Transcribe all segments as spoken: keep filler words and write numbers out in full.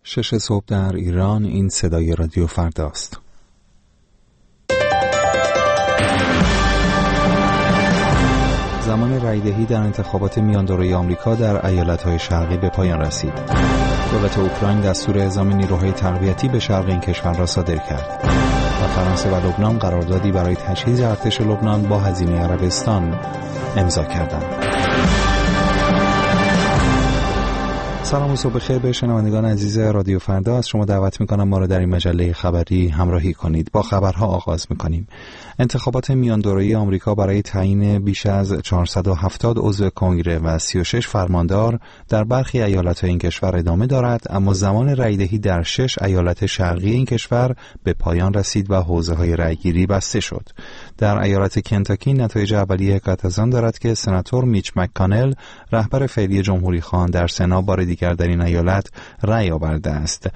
شش صبح در ایران. این صدای رادیو فرداست. زمان رایدهی در انتخابات میاندوره‌ای آمریکا در ایالت‌های شرقی به پایان رسید. دولت اوکراین دستور اعزام نیروهای تقویتی به شرق این کشور را صادر کرد و فرانسه و لبنان قراردادی برای تجهیز ارتش لبنان با هزینه عربستان امضا کردند. سلام و صبح بخیر به شنوندگان عزیز رادیو فردا. از شما دعوت میکنم ما را در این مجله خبری همراهی کنید. با خبرها آغاز میکنیم. انتخابات میاندوره‌ای آمریکا برای تعیین بیش از چهارصد و هفتاد عضو کنگره و سی و شش فرماندار در برخی ایالت‌های این کشور ادامه دارد، اما زمان رایدهی در شش ایالت شرقی این کشور به پایان رسید و حوزه‌های رایگیری بسته شد. در ایالت کنتاکی نتایج اولیه حکایت از آن دارد که سناتور میچ مک‌کانل، رهبر فعلی جمهوری‌خواهان در سنا، بار دیگر در این ایالت رأی آورده است.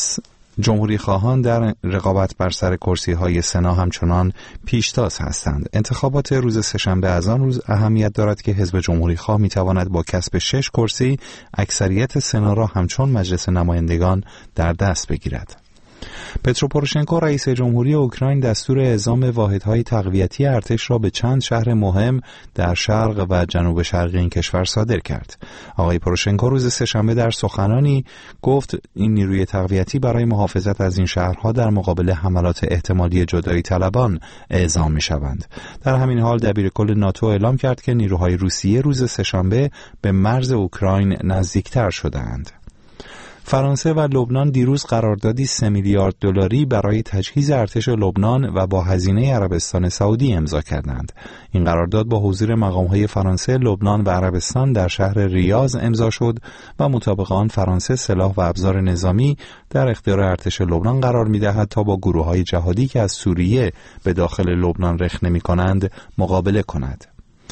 جمهوری خواهان در رقابت بر سر کرسی های سنا همچنان پیشتاز هستند. انتخابات روز سه‌شنبه از آن روز اهمیت دارد که حزب جمهوری خواه می تواند با کسب شش کرسی اکثریت سنا را همچون مجلس نمایندگان در دست بگیرد. پترو پوروشنکو رئیس جمهوری اوکراین دستور اعزام واحدهای تقویتی ارتش را به چند شهر مهم در شرق و جنوب شرقی این کشور صادر کرد. آقای پوروشنکو روز سه‌شنبه در سخنانی گفت این نیروی تقویتی برای محافظت از این شهرها در مقابل حملات احتمالی جدایی طلبان اعزام می شوند. در همین حال دبیرکل ناتو اعلام کرد که نیروهای روسیه روز سه‌شنبه به مرز اوکراین نزدیکتر شدند. فرانسه و لبنان دیروز قراردادی سه میلیارد دلاری برای تجهیز ارتش لبنان و با هزینه عربستان سعودی امضا کردند. این قرارداد با حضور مقام‌های فرانسه، لبنان و عربستان در شهر ریاض امضا شد و مطابق آن فرانسه سلاح و ابزار نظامی در اختیار ارتش لبنان قرار می‌دهد تا با گروه‌های جهادی که از سوریه به داخل لبنان رخنه می‌کنند مقابله کند.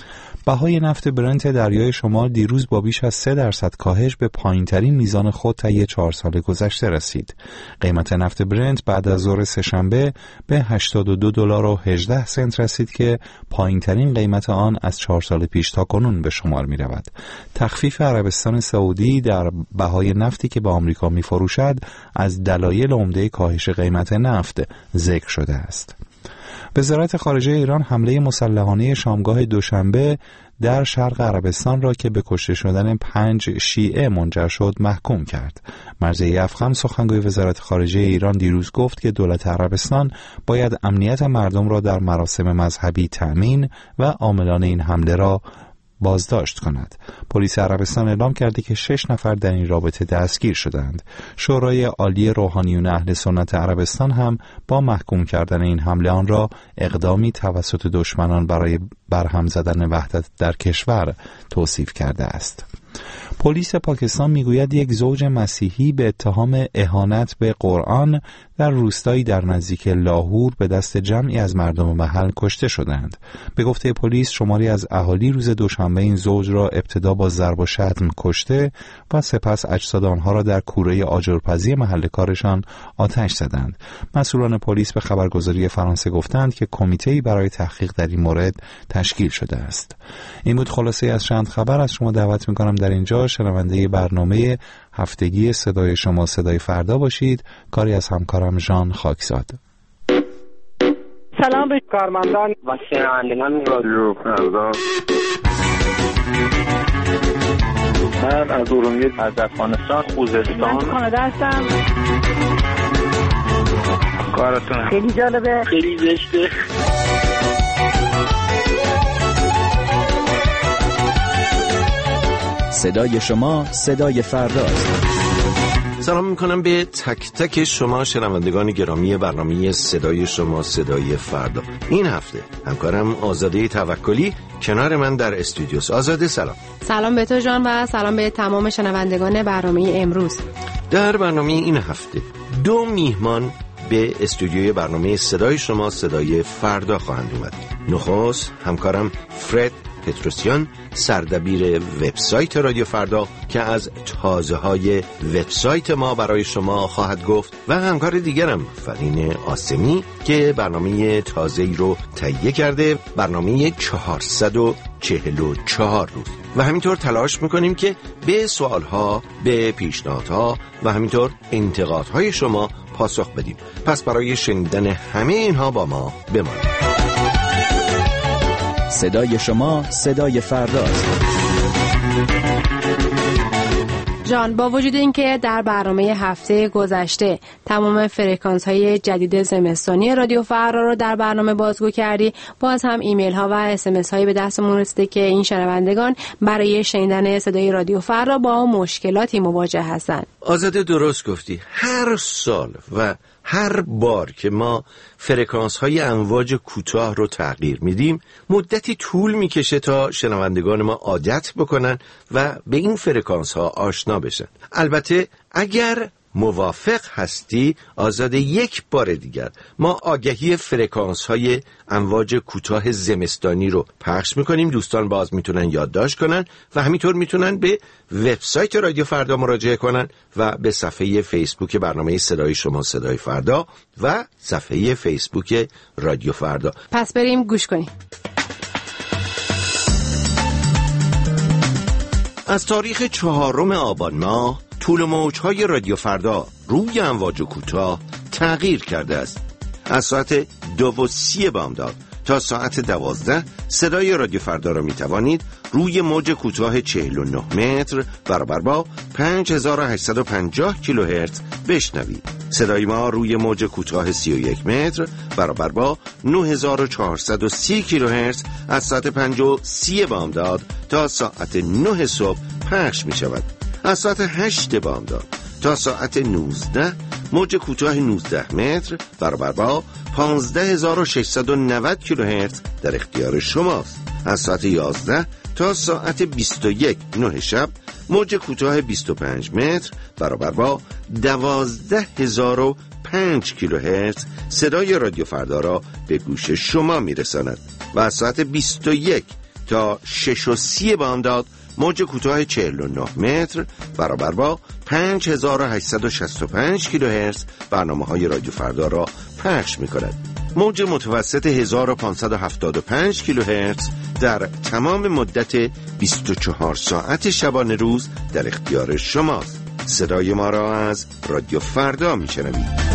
بهای نفت برنت دریای شمال دیروز با بیش از سه درصد کاهش به پایین‌ترین میزان خود طی چهار سال گذشته رسید. قیمت نفت برنت بعد از ظهر سه‌شنبه به هشتاد و دو دلار و هجده سنت رسید که پایین‌ترین قیمت آن از چهار سال پیش تا کنون به شمار می‌رود. تخفیف عربستان سعودی در بهای نفتی که به آمریکا می‌فروشد از دلایل عمده کاهش قیمت نفت ذکر شده است. وزارت خارجه ایران حمله مسلحانه شامگاه دوشنبه در شرق عربستان را که به کشته شدن پنج شیعه منجر شد محکوم کرد. مرضیه افخم سخنگوی وزارت خارجه ایران دیروز گفت که دولت عربستان باید امنیت مردم را در مراسم مذهبی تأمین و عاملان این حمله را بازداشت کند. پلیس عربستان اعلام کرده که شش نفر در این رابطه دستگیر شدند. شورای عالی روحانیون اهل سنت عربستان هم با محکوم کردن این حمله آن را اقدامی توسط دشمنان برای برهم زدن وحدت در کشور توصیف کرده است. پلیس پاکستان میگوید یک زوج مسیحی به اتهام اهانت به قرآن در روستایی در نزدیک لاهور به دست جمعی از مردم محل کشته شدند. به گفته پلیس شماری از اهالی روز دوشنبه این زوج را ابتدا با ضرب و شتم کشته و سپس اجساد آنها را در کوره آجرپزی محل کارشان آتش زدند. مسئولان پلیس به خبرگزاری فرانسه گفتند که کمیته‌ای برای تحقیق در این مورد تشکیل شده است. این بود خلاصه از چند خبر. از شما دعوت می‌کنم در اینجا شنونده برنامه هفتگی صدای شما صدای فردا باشید. کاری از همکارم ژان خاکزاد. سلام به کارمندان و شنوندگان رادیو فردا. من از ارومیه از افغانستان خوزستان من کانادا هستم. کارتون خیلی جالبه، خیلی زشته. صدای شما صدای فرداست. سلام میکنم به تک تک شما شنوندگان گرامی برنامه صدای شما صدای فردا. این هفته همکارم آزاده توکلی کنار من در استودیوس. آزاده سلام. سلام به تو جان و سلام به تمام شنوندگان برنامه امروز. در برنامه این هفته دو میهمان به استودیوی برنامه صدای شما صدای فردا خواهند اومد. نخست همکارم فرد پتروسیان، سردبیر وبسایت رادیو فردا که از تازه های وبسایت ما برای شما خواهد گفت و همکار دیگرم فرین آسمی که برنامه تازه‌ای رو تهیه کرده، برنامه چهارصد و چهل و چهار روز. و همینطور تلاش میکنیم که به سوالها، به پیشنهادها و همینطور انتقادهای شما پاسخ بدیم. پس برای شنیدن همه اینها با ما بمانید. صدای شما صدای فرداست. جان، با وجود اینکه در برنامه هفته گذشته تمام فرکانس های جدید زمستانی رادیو فردا رو در برنامه بازگو کردی، باز هم ایمیل ها و اس ام اس هایی به دستمون رسیده که این شنوندگان برای شنیدن صدای رادیو فردا با مشکلاتی مواجه هستند. آزاده درست گفتی. هر سال و هر بار که ما فرکانس های امواج کوتاه رو تغییر میدیم، مدتی طول میکشه تا شنوندگان ما عادت بکنن و به این فرکانس ها آشنا بشن. البته اگر موافق هستی آزاده، یک بار دیگر ما آگهی فرکانس های امواج کوتاه زمستانی رو پخش میکنیم. دوستان باز میتونن یادداشت کنن و همینطور میتونن به وبسایت رادیو فردا مراجعه کنن و به صفحه فیسبوک برنامه صدای شما صدای فردا و صفحه فیسبوک رادیو فردا. پس بریم گوش کنیم. از تاریخ چهارم آبان ماه طول موج‌های رادیو فردا روی امواج کوتاه تغییر کرده است. از ساعت دو و سی بامداد تا ساعت دوازده صدای رادیو فردا را می توانید روی موج کوتاه چهل و نه متر برابر با پنج هزار و هشتصد و پنجاه کیلوهرتز بشنوید. صدای ما روی موج کوتاه سی و یک متر برابر با نه هزار و چهارصد و سی کیلوهرتز از ساعت پنج و سی بامداد تا ساعت نه صبح پخش می شود. از ساعت هشت بامداد تا ساعت نوزده موج کوتاه نوزده متر برابر با پانزده هزار و ششصد و نود کیلوهرتز در اختیار شماست. از ساعت یازده تا ساعت بیست و یک نه شب موج کوتاه بیست و پنج متر برابر با دوازده هزار و پنج کیلوهرتز صدای رادیو فردا را به گوش شما میرساند و از ساعت بیست و یک تا شش و سی بامداد موج کوتاه چهل و نه متر برابر با پنج هزار و هشتصد و شصت و پنج کیلوهرتز برنامه‌های رادیو فردا را پخش می‌کند. موج متوسط هزار و پانصد و هفتاد و پنج کیلوهرتز در تمام مدت بیست و چهار ساعت شبانه روز در اختیار شماست. صدای ما را از رادیو فردا می‌شنوید.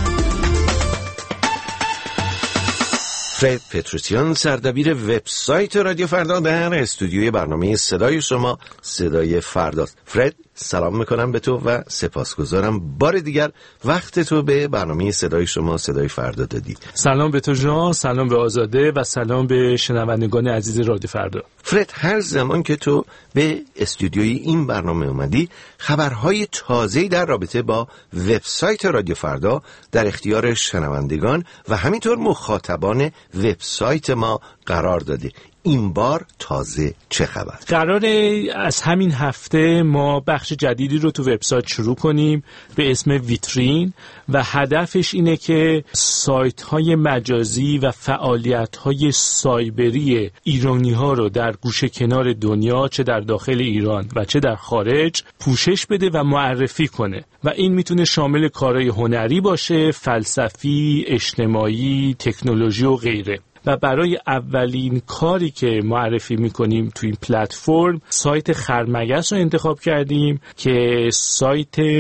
فرد پتروسیان، سردبیر وبسایت رادیو فردا، در استودیوی برنامه صدای شما صدای فرداست. فرد، سلام میکنم به تو و سپاسگزارم بار دیگر وقت تو به برنامه صدای شما صدای فردا دادی. سلام به تو جان، سلام به آزاده و سلام به شنوندگان عزیز رادیو فردا. فرد، هر زمان که تو به استودیوی این برنامه اومدی، خبرهای تازه‌ای در رابطه با وبسایت رادیو فردا در اختیار شنوندگان و همینطور مخاطبان وبسایت ما قرار داده. این بار تازه چه خبر؟ قراره از همین هفته ما بخش جدیدی رو تو وبسایت شروع کنیم به اسم ویترین و هدفش اینه که سایت های مجازی و فعالیت های سایبری ایرانی ها رو در گوشه کنار دنیا، چه در داخل ایران و چه در خارج، پوشش بده و معرفی کنه و این میتونه شامل کارهای هنری باشه، فلسفی، اجتماعی، تکنولوژی و غیره. و برای اولین کاری که معرفی میکنیم تو این پلتفرم سایت خرمگس رو انتخاب کردیم که سایت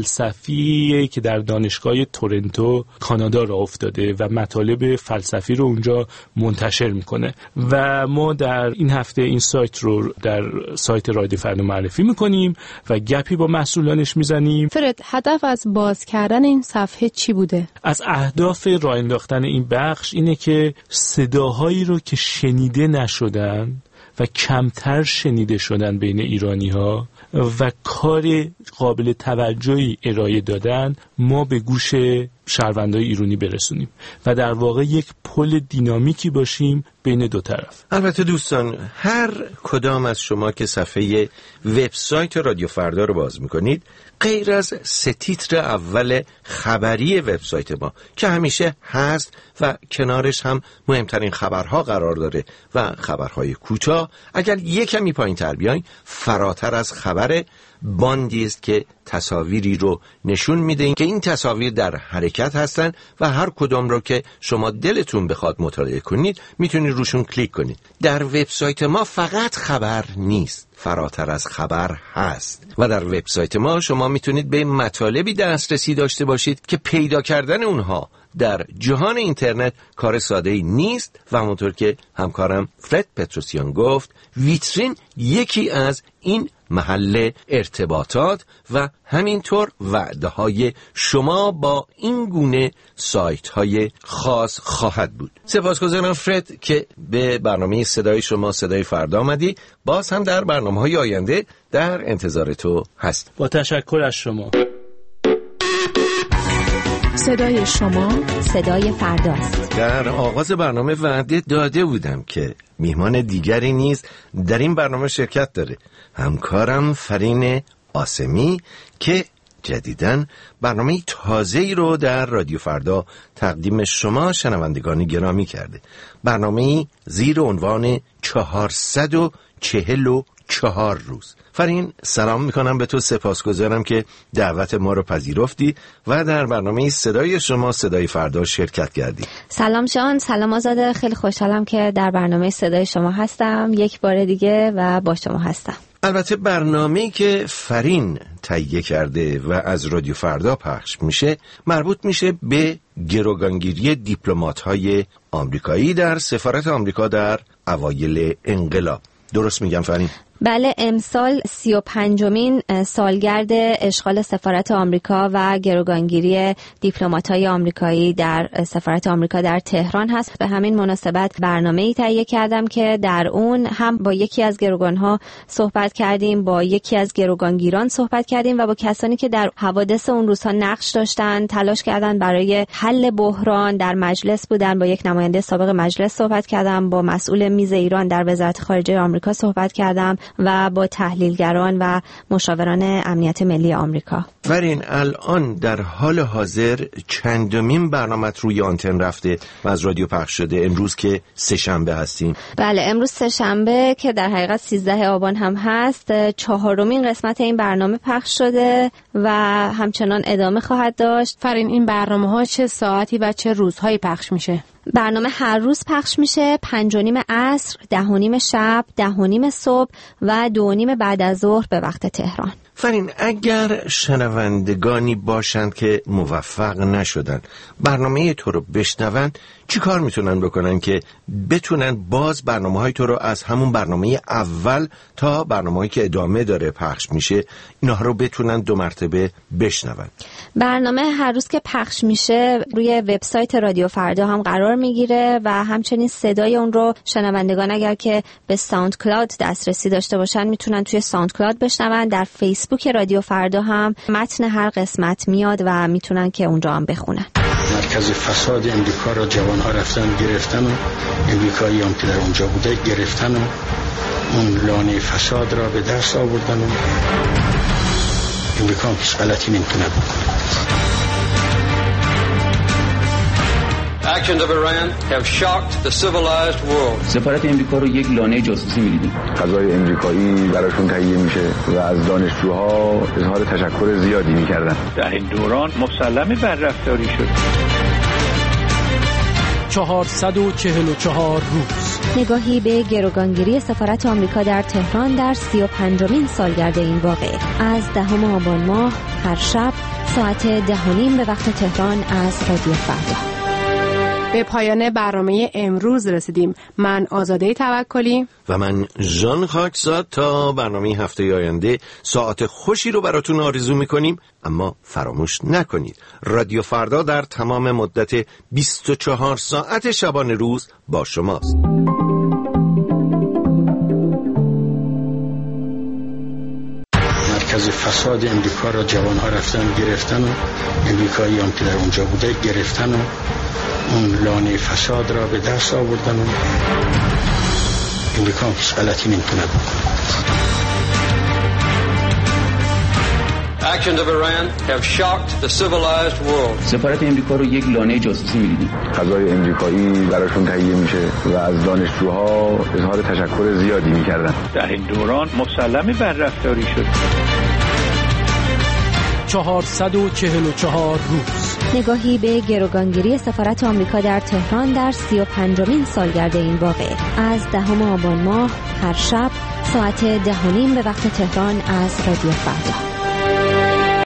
فلسفی که در دانشگاه تورنتو کانادا راه افتاده و مطالب فلسفی رو اونجا منتشر میکنه و ما در این هفته این سایت رو در سایت رادیو فردا معرفی میکنیم و گپی با مسئولانش میزنیم. فرد، هدف از باز کردن این صفحه چی بوده؟ از اهداف راه انداختن این بخش اینه که صداهایی رو که شنیده نشدن و کمتر شنیده شدن بین ایرانی ها و کار قابل توجهی ارائه دادن ما به گوش شهروندای ایرانی برسونیم و در واقع یک پل دینامیکی باشیم بین دو طرف. البته دوستان، هر کدام از شما که صفحه وبسایت رادیو فردا رو باز میکنید، غیر از سه تیتر اول خبری وبسایت ما که همیشه هست و کنارش هم مهمترین خبرها قرار داره و خبرهای کوتاه، اگر یک کمی پایین تر بیاین فراتر از خبر باندی است که تصاویری رو نشون میده که این تصاویر در حرکت هستن و هر کدام رو که شما دلتون بخواد مطالعه کنید میتونید روشون کلیک کنید. در وبسایت ما فقط خبر نیست، فراتر از خبر هست و در وبسایت ما شما میتونید به مطالبی دسترسی داشته باشید که پیدا کردن اونها در جهان اینترنت کار ساده‌ای نیست و همونطور که همکارم فرد پتروسیان گفت، ویترین یکی از این محل ارتباطات و همینطور وعده‌های شما با این گونه سایت‌های خاص خواهد بود. سپاسگزارم فرد که به برنامه صدای شما صدای فردا آمدی. باز هم در برنامه‌های آینده در انتظار تو هست. با تشکر از شما. صدای شما صدای فرداست. در آغاز برنامه وعده داده بودم که میهمان دیگری نیز در این برنامه شرکت داره، همکارم فرین آسمی که جدیداً برنامه تازه‌ای رو در رادیو فردا تقدیم شما شنوندگان گرامی کرده. برنامه زیر عنوان چهارصد و چهل و چهار روز. فرین سلام میکنم به تو، سپاسگزارم که دعوت ما رو پذیرفتی و در برنامه صدای شما صدای فردا شرکت کردی. سلام جان، سلام آزاده، خیلی خوشحالم که در برنامه صدای شما هستم یک بار دیگه و با شما هستم. البته برنامه‌ای که فرین تهیه کرده و از رادیو فردا پخش میشه مربوط میشه به گروگانگیری دیپلمات‌های آمریکایی در سفارت آمریکا در اوایل انقلاب. درست میگم فرین؟ بله، امسال سی و پنجمین سالگرد اشغال سفارت آمریکا و گروگانگیری دیپلمات‌های آمریکایی در سفارت آمریکا در تهران هست. به همین مناسبت برنامه‌ای تهیه کردم که در اون هم با یکی از گروگان‌ها صحبت کردیم، با یکی از گروگانگیران صحبت کردیم و با کسانی که در حوادث اون روزها نقش داشتن، تلاش کردن برای حل بحران، در مجلس بودن. با یک نماینده سابق مجلس صحبت کردم، با مسئول میز ایران در وزارت خارجه آمریکا صحبت کردم و با تحلیلگران و مشاوران امنیت ملی آمریکا. فرین، الان در حال حاضر چندمین برنامه‌ت روی آنتن رفته و از رادیو پخش شده؟ امروز که سه شنبه هستیم. بله، امروز سه شنبه که در حقیقت سیزده آبان هم هست، چهارمین قسمت این برنامه پخش شده و همچنان ادامه خواهد داشت. فرین، این برنامه ها چه ساعتی و چه روزهایی پخش میشه؟ برنامه هر روز پخش میشه، پنج و نیم عصر، ده و نیم شب، ده و نیم صبح و دو و نیم بعد از ظهر به وقت تهران. فرین، اگر شنوندگانی باشند که موفق نشدن برنامه تو رو بشنون، چی کار میتونن بکنن که بتونن باز برنامه های تو رو از همون برنامه اول تا برنامه هایی که ادامه داره پخش میشه اینها رو بتونن دو مرتبه بشنون؟ برنامه هر روز که پخش میشه روی وبسایت رادیو فردا هم قرار میگیره و همچنین صدای اون رو شنوندگان اگر که به ساوند کلاود دسترسی داشته باشن میتونن توی ساوند کلاود بشنون. در فیسبوک رادیو فردا هم متن هر قسمت میاد و میتونن که اونجا هم بخونن. مرکز فساد امریکا را جوانها رفتن گرفتن و امریکایی هم که در اونجا بوده گرفتن و اون لانه فساد را به دست آوردن و امریکا هم هیچ غلطی نمیتونه بکنه. Actions of Iran have shocked the civilized world. سفارت امریکا رو یک لانه جاسوسی می‌دیدیم. غذای امریکایی براشون تهیه میشه و از دانشجوها اظهار تشکر زیادی می‌کردن. در این دوران مسلمه بدرفتاری شد. چهارصد و چهل و چهار روز. نگاهی به گروگانگیری سفارت آمریکا در تهران در سی و پنجمین سالگرد این واقعه. از دهم آبان ماه هر شب ساعت ده و نیم به وقت تهران از رادیو فردا. به پایان برنامه امروز رسیدیم. من آزاده توکلی و من ژان خاکزاد. تا برنامه هفته آینده ساعت خوشی رو براتون آرزو میکنیم، اما فراموش نکنید رادیو فردا در تمام مدت بیست و چهار ساعت شبانه روز با شماست. مرکز فساد امریکا را جوانها رفتن گرفتن و امریکایی هم که در اونجا بوده گرفتن و اون لانه فساد را به دست آوردن و امریکا هم هیچ غلطی نمیتونه بکنه. Actions of Iran have shocked the civilized world. سفارت امریکا رو یک لانه جاسوسی می‌دیدیم. غذای امریکایی براشون تهیه میشه و از دانشجوها اظهار تشکر زیادی می‌کردن. در این دوران مسلمه بدرفتاری شد. چهارصد و چهل و چهار روز. نگاهی به گروگانگیری سفارت آمریکا در تهران در سی و پنجمین سالگرد این واقعه. از دهم آبان ماه هر شب ساعت ده و نیم به وقت تهران از رادیو فردا.